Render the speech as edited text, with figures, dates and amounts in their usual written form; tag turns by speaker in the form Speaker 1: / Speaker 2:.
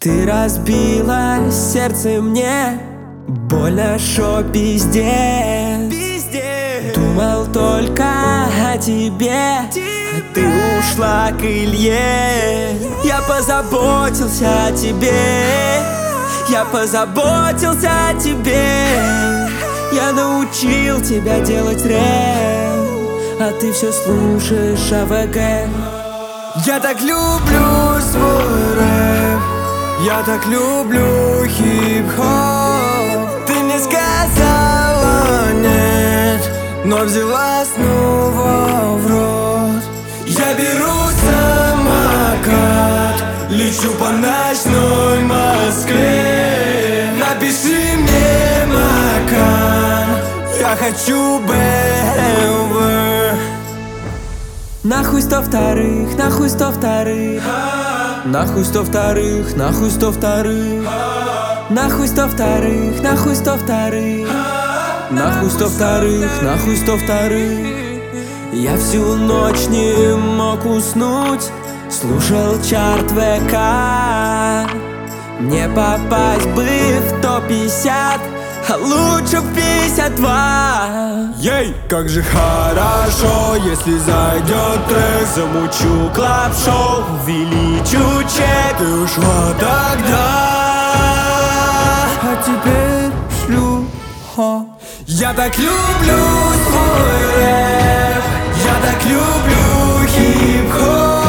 Speaker 1: Ты разбила сердце мне, больно, шо пиздец. Думал только о тебе, а ты ушла к Илье. Я позаботился о тебе, я позаботился о тебе. Я научил тебя делать рэп, а ты все слушаешь АВГ.
Speaker 2: Я так люблю свой рэп, я так люблю хип-хоп. Ты мне сказала нет, но взяла снова в рот. Я беру самокат, лечу по ночной Москве. Напиши мне Макан, я хочу БМВ.
Speaker 1: Нахуй 102-х, нахуй 102-х, нахуй 102-х, нахуй 102-х, нахуй 102-х, нахуй 102-х, нахуй 102-х, нахуй 102-х. Я всю ночь не мог уснуть, слушал чарт ВК. Не попасть бы в топ-50, а лучше в 52.
Speaker 2: Ей, как же хорошо, если зайдет трек.
Speaker 1: Замучу клаб-шоу, увеличу чек.
Speaker 2: Ты ушла тогда,
Speaker 1: а теперь шлюха.
Speaker 2: я так люблю свой рэп, я так люблю хип-хоп.